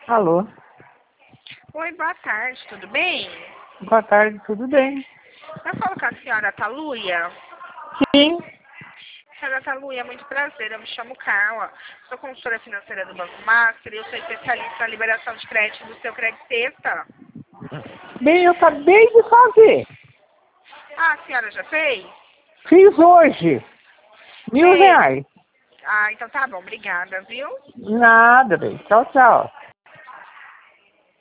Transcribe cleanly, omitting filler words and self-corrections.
Alô? Oi, boa tarde, tudo bem? Boa tarde, tudo bem? Eu falo com a senhora Taluia. Sim. Senhora Taluia, muito prazer, eu me chamo Carla. Sou consultora financeira do Banco Master e eu sou especialista na liberação de crédito do seu crédito Sexta. Bem, eu acabei de fazer. Ah, a senhora já fez? Fiz hoje. R$ 1.000. Ah, então tá bom, obrigada, viu? Nada, bem. Tchau, tchau.